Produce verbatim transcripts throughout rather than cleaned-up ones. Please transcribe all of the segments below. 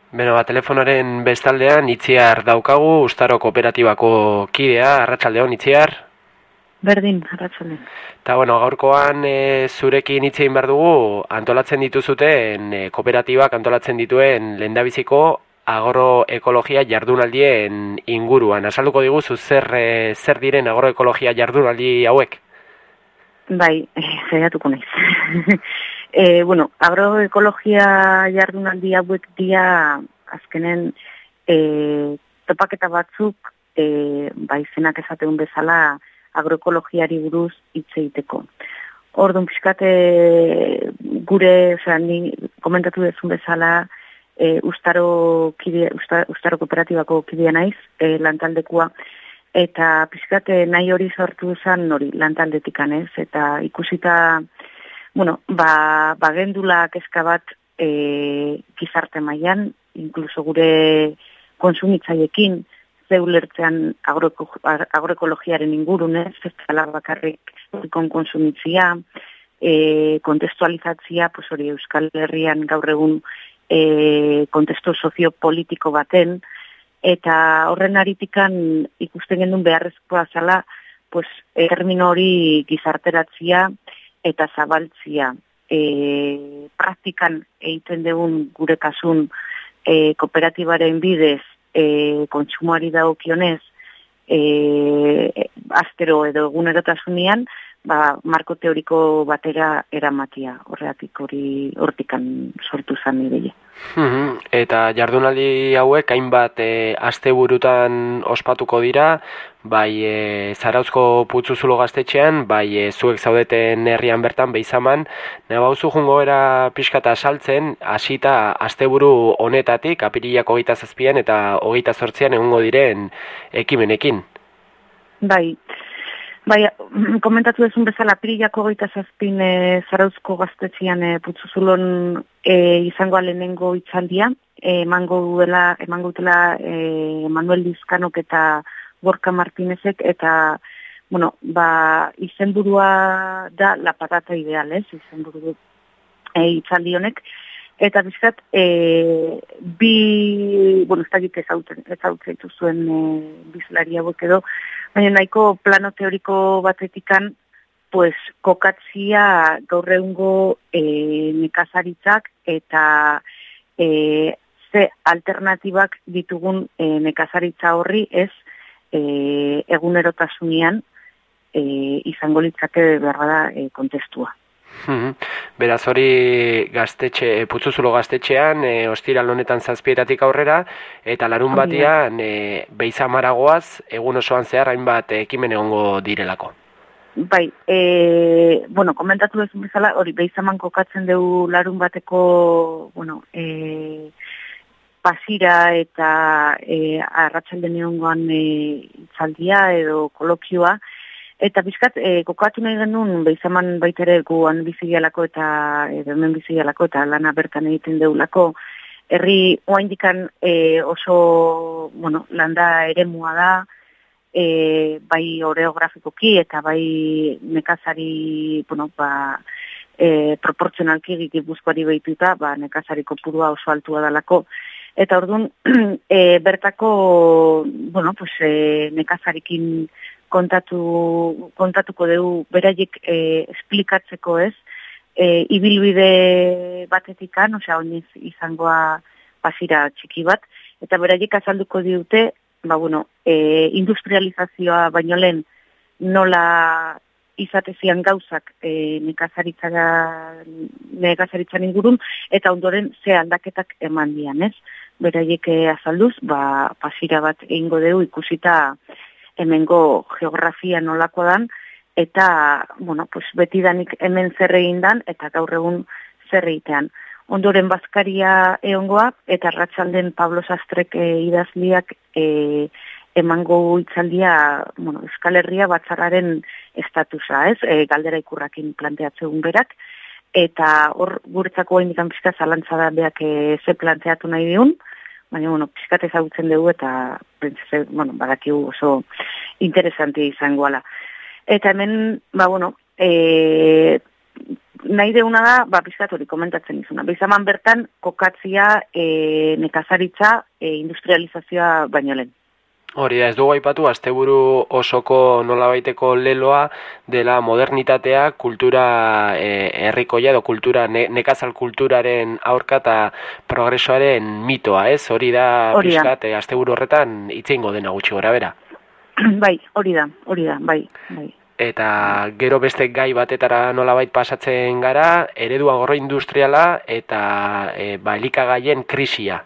Beno, ba, telefonoaren bestaldean Itziar daukagu, Uztaro Kooperatibako kidea, arratsaldeon Itziar. Berdin, arratsaldeon. Ta bueno, gaurkoan e, zurekin hitz egin behar dugu, antolatzen dituzuten e, kooperatibak antolatzen dituen lehendabiziko agroekologia jardunaldien inguruan. Azalduko diguzu zer e, zer diren agroekologia jardunaldi hauek? Bai, saiatuko naiz. E, bueno, agroekologia jardunaldi hauek dira azkenen e, topaketa batzuk e, bai zenak esateun bezala agroekologiari buruz hitz egiteko. Orduan pixkate gure, osea, ni komentatu dezun bezala e, Uztaro, kide, Uztaro, Uztaro Kooperatibako kidea naiz, e, lantaldekua, eta pixkate nahi hori sortu zen hori lantaldetikan ez, eta ikusita bueno, ba, bagendula kezka bat e, gizarte mailan, inkluso gure konsumitzaiekin, ze ulertzean agroeko, agroekologiaren ingurunez, ez dela bakarrik kon konsumitzia, e, kontestualizatzia, pues hori Euskal Herrian gaur egun e, kontestu soziopolitiko baten, eta horren aritikan ikusten gendun beharrezkoa zala, pues, termino hori gizarteratzia, eta zabaltzia e, praktikan egiten dugun gure kasun e, kooperatibaren bidez e, kontsumoari dagokionez e, astero edo egunerotasunean ba, marko teoriko batera eramatia, horregatik hori hortikan sortu zen ideia. Mm-hmm. Eta jardunaldi hauek hainbat e, asteburutan ospatuko dira, bai e, Zarauzko Putzuzulo gaztetxean, bai e, zuek zaudeten herrian bertan Beizaman, nabauzu jungo era pixkata saltzen, hasita asteburu honetatik, apirilak hogeita zazpian eta hogeita zortzian egongo diren ekimenekin. Bai, bai, komentatu dezun bezala apirilako hogeita zazpin e, Zarauzko gaztetxean e, Putzuzulon e, izango alenengo itzaldia, emango duela, emango dutela e, Manuel Lizkanok eta Gorka Martinezek, eta, bueno, ba, izenburua da la patata ideal, ez, izenburu e, itzaldi honek, eta bizkat, e, bi, bueno, ez da gik ezautzen zuen e, bizlari hauek edo, baina nahiko plano teoriko batetikan, pues, kokatzia gaur egungo e, nekazaritzak eta e, ze alternatibak ditugun e, nekazaritza horri ez, E, egunerotasunean e, izango litzake berbada e, kontestua. Hmm. Beraz hori gaztetxe, Putzuzulo gaztetxean, e, ostiral honetan zazpietatik aurrera, eta larun batian e, Beizamaragoaz, egun osoan zehar hainbat ekimen egongo direlako. Bai, e, bueno, komentatu dezun bezala, hori Beizaman kokatzen dugu larun bateko, bueno, e, pasira eta e, arratsalden egongoan e, itzaldia edo kolokioa, eta bizkat, e, kokatu nahi genuen Beizaman baitere guan bizigialako eta edo hemen bizigialako eta lana bertan egiten deulako, herri oaindikan e, oso, bueno, landa eremua da, e, bai oreografikoki eta bai nekazari, bueno, ba, e, proportzionalki Gipuzkoari behituta, ba, nekazari kopurua oso altua dalako. Eta orduan, e, bertako, bueno, pues, e, nekazarikin kontatu, kontatuko dugu beraiek e, esplikatzeko ez, e, ibilbide batetikan, osea, oinez izangoa pasira txiki bat, eta beraiek azalduko diute, ba, bueno, e, industrializazioa baino lehen nola izatezian gauzak e, nekazaritzan ingurun, eta ondoren ze aldaketak eman dian, ez? Beraiek azalduz, ba, pasira bat egingo dugu ikusita hemengo geografia nolako dan, eta, bueno, pues, betidanik hemen zer egin dan, eta gaur egun zer egitean. Ondoren bazkaria egongoa, eta arratsalden Pablo Sastrek e, idazliak e, emango itzaldia, bueno, Euskal Herria batzarraren estatusa, ez? E, galdera ikurrakin planteatzegun berak, eta hor guretzako hain pizka zalantza da beak e, ze planteatu nahi diun, baina, bueno, pizkat ezagutzen dugu eta, pentsa, bueno, badakigu oso interesante izangoala. Eta hemen, ba, bueno, e, nahi deuna da, ba, pizkat hori komentatzen izuna. Bizaman bertan, kokatzia e, nekazaritza e, industrializazioa baino lehen. Hori da, ez dugu aipatu, asteburu osoko nolabaiteko leloa dela modernitatea, kultura e, herrikoia edo kultura, ne, nekazal kulturaren aurka eta progresoaren mitoa, ez? Hori da, pixkat, e, asteburu horretan itzeingo dena gutxi gora bera. Bai, hori da, hori da, bai, bai. Eta gero beste gai batetara nolabait pasatzen gara, eredu agroindustriala eta e, ba, elikagaien krisia.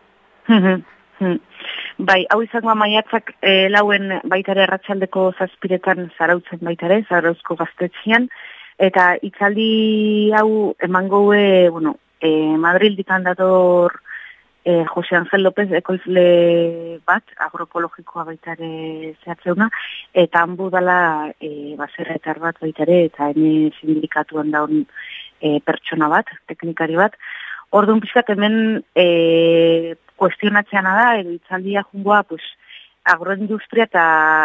Bai, hau izango maiatzak e, lauen baitare arratsaldeko zazpiretan zarautzen baitare, zarauzko gaztetxian, eta itzaldi hau emango e, bueno, e, Madrildikan dator e, Jose Angel López ekoizle bat, agroekologikoa baitare zehatzeuna, eta hanbu dala e, baserretar bat baitare, eta hene sindikatuan daun e, pertsona bat, teknikari bat. Orduan pixkat hemen e, kuestionatzeana da, edo itzaldia jungoa, pues, agroindustria eta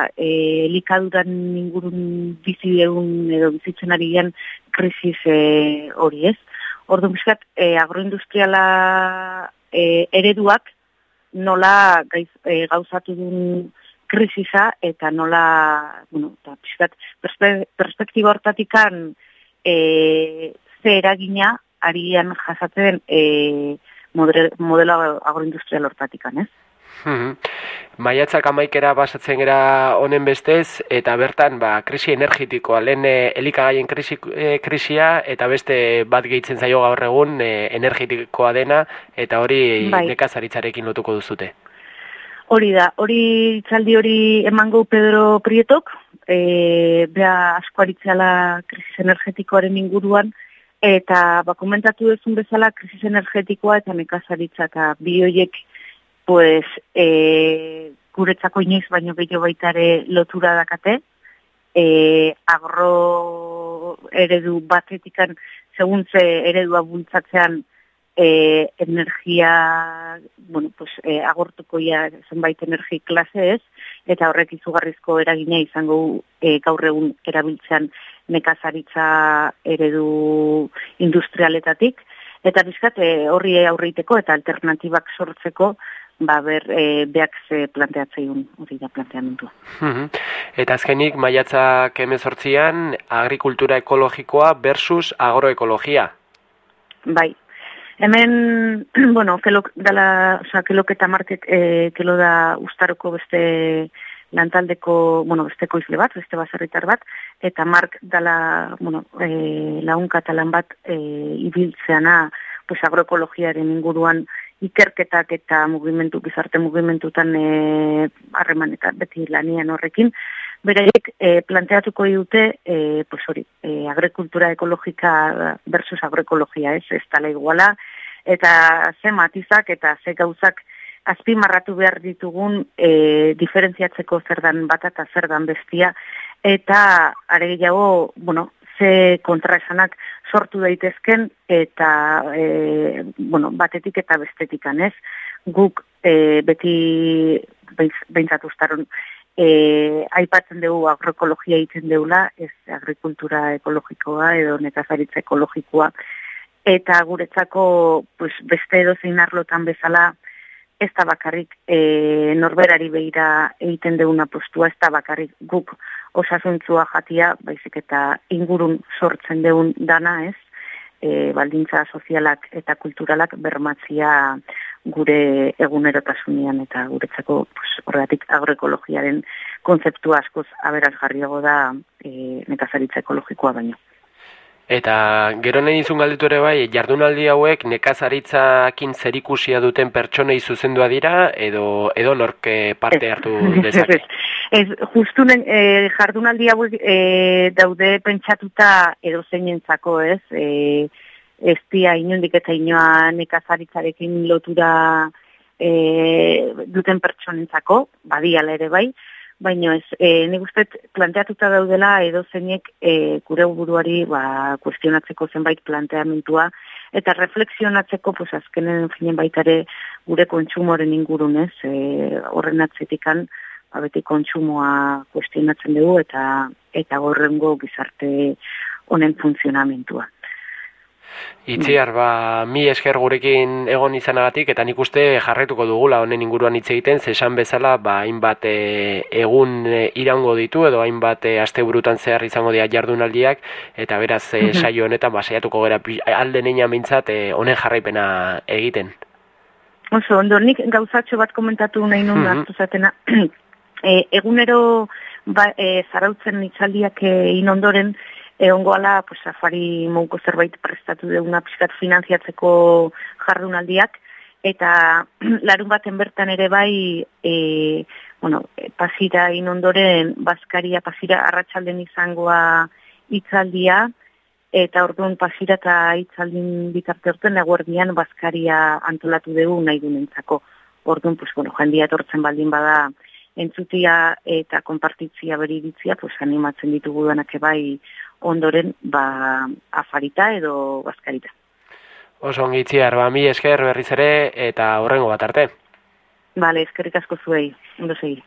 e, likaduran ingurun bizi egun edo bizitzen ari gian krisis e, hori ez. Orduan pixkat e, agroindustriala e, ereduak nola gaiz, e, gauzatu duen krisisa eta nola, bueno, eta pixkat perspe, perspektiba hortatikan e, ze eragina arian jasatzen e, modelo, modelo agroindustrial hortatikan, ez? Hmm. Maiatzak amaikera basatzen gara honen bestez, eta bertan ba, krisi energetikoa, lehen e, elikagaien krisi, e, krisia, eta beste bat gehitzen zaio gaur egun e, energetikoa dena, eta hori bai. Nekazaritzarekin lotuko duzute. Hori da, hori itzaldi hori emango Pedro Prietok, e, bea asko aritzeala krisis energetikoaren inguruan, eta ba, komentatu duzun bezala krisis energetikoa eta nekazaritza eta bi horiek pues, e, guretzako inoiz baino gehiago baitare lotura dakate, e, agro eredu batetikan segun ze eredua bultzatzean e, energia, bueno, pues, e, agortuko ja zenbait energi klase ez, eta horrek izugarrizko eragina izango e, gaur egun erabiltzean nekazaritza eredu industrialetatik, eta bizkat horri aurreiteko eta alternatibak sortzeko ba ber e, beak ze planteatzeiun hori da planteamentua. Eta azkenik maiatzak hemezortzian agrikultura ekologikoa versus agroekologia. Bai. Hemen, bueno, kelok dala, o sea, kelok eta market eh, kelo da ustaroko beste lantaldeko, bueno, beste koizle bat, beste baserritar bat, eta mark dala, bueno, e, launka eta lan bat e, ibiltzeana, pues, agroekologiaren inguruan ikerketak eta mugimendu, gizarte mugimendutan harremanetan e, beti lanian horrekin, beraiek e, planteatuko dute, e, pues hori, e, agrikultura ekologika versus agroekologia, ez, ez tala iguala, eta ze matizak eta ze gauzak azpimarratu behar ditugun e, diferentziatzeko zer dan bata eta zer dan bestia, eta are gehiago, bueno, ze kontraesanak sortu daitezken, eta e, bueno, batetik eta bestetikan, ez? Guk e, beti behintzat ustaron e, aipatzen dugu agroekologia egiten deula, ez agrikultura ekologikoa edo nekazaritza ekologikoa, eta guretzako pues, beste edozein arlotan bezala, ez da bakarrik e, norberari begira egiten deuna postua, ez da bakarrik guk osasuntzua jatia, baizik eta ingurun sortzen deun dana, ez, e, baldintza sozialak eta kulturalak bermatzia gure egunerotasunean, eta guretzako pues, horregatik agroekologiaren kontzeptua askoz aberasgarriago da e, nekazaritza ekologikoa baino. Eta gero nahi izun galdetu ere bai, jardunaldi hauek nekazaritzakin zerikusia duten pertsonei zuzendua dira, edo edo nork parte hartu dezake? Ez, justunen e, jardunaldi hauek e, daude pentsatuta edo zeinentzako, ez? E, ez dia inondik eta inoa nekazaritzarekin lotura e, duten pertsonentzako, badiala ere bai, baina ez, e, nik uste planteatuta daudela edo zeinek e, gure buruari ba, kuestionatzeko zenbait planteamentua, eta reflexionatzeko, pues, azkenen finen baitare gure kontsumoren ingurunez, e, horren atzetikan, ba, beti kontsumoa kuestionatzen dugu, eta eta gorrengo gizarte honen funtzionamentua. Itziar, ba, mi esker gurekin egon izanagatik, eta nik uste jarraituko dugula honen inguruan hitz egiten, zesan bezala, ba, hainbat e, egun e, iraungo ditu, edo hainbat e, asteburutan zehar izango dira jardunaldiak, eta beraz e, saio honetan, ba, saiatuko gara alde neina mintzat, e, honen jarraipena egiten. Oso, ondo, nik gauzatxo bat komentatu nahi nun mm-hmm. hartu zatena. e, egunero ba, e, zarautzen itzaldiak egin ondoren, egongo ala, pues, afari mouko zerbait prestatu deuna pixkat finanziatzeko jardunaldiak, eta larun baten bertan ere bai, e, bueno, pasira inondoren, Baskaria pasira arratsalden izangoa itzaldia, eta orduan pasira eta itzaldin bitarte horten eguerdian Baskaria antolatu dugu nahi dunentzako. Orduan, pues, bueno, jendia etortzen baldin bada entzutia eta konpartitzia beriritzia, pues, animatzen ditugu denak bai ondoren, ba, afarita edo Baskarita. Oso ongi Itziar, ba, mi esker berriz ere, eta horrengo bat arte. Bale, eskerrik asko zuei, ondo segi.